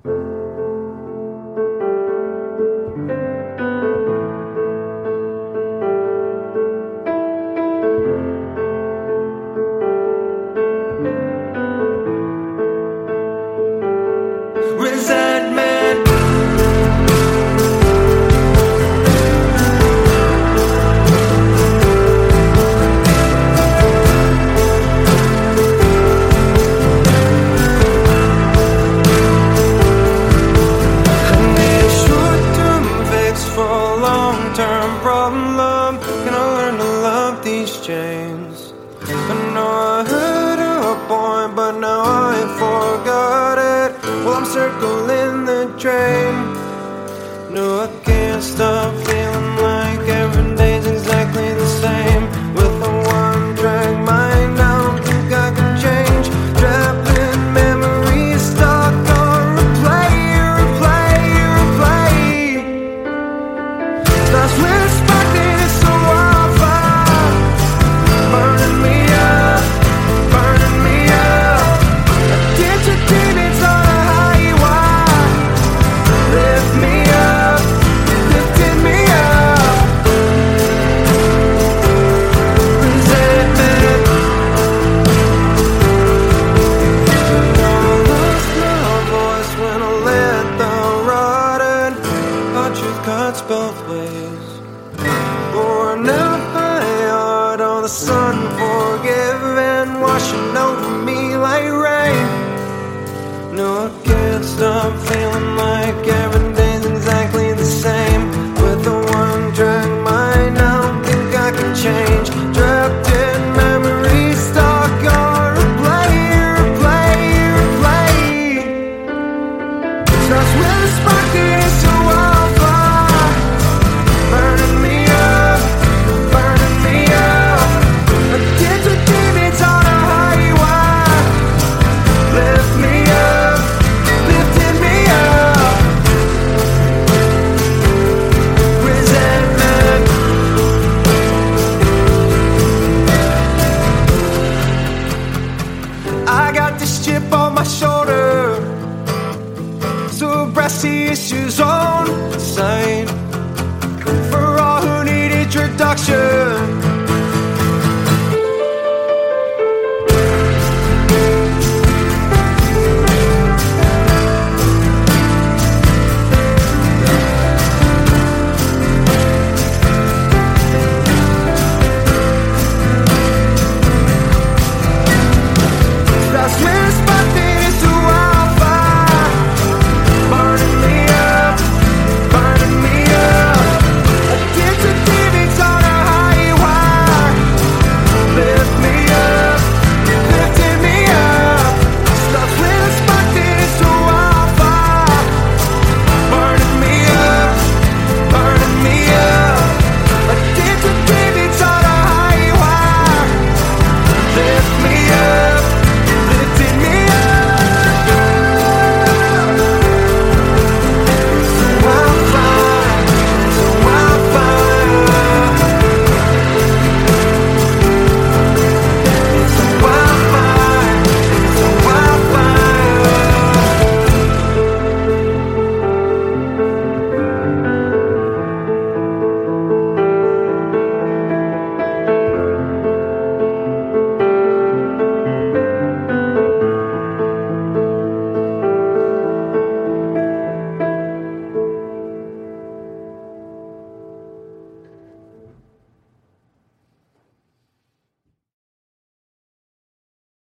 Resentment. Long-term problem. Can I learn to love these chains? I know I hurt a point, but now I forgot it. Well, I'm circling the drain. No, I can't stop feeling like every day's exactly the same. With a one-track mind, I don't think I can change. Trapped in memories, stuck on replay. That's when it's sparking, it's so wildfire, burning me up. Get your demons on a highway, lift me up, lifting me up. Resentment. I lost my voice when I let the rot in. Our truth cuts both ways. Born out my heart on the sun, forgiven, washing over me like rain. No, I can't stop feeling like every day's exactly the same. With a one-track mind, I don't think I can change. Trapped in memories, stuck on replay. Starts with a spark, it's so wildfire, burning me up. Get your demons on a highway, lift me up, lifting me up. Resentment. I got this chip on my shoulder, so brassy issues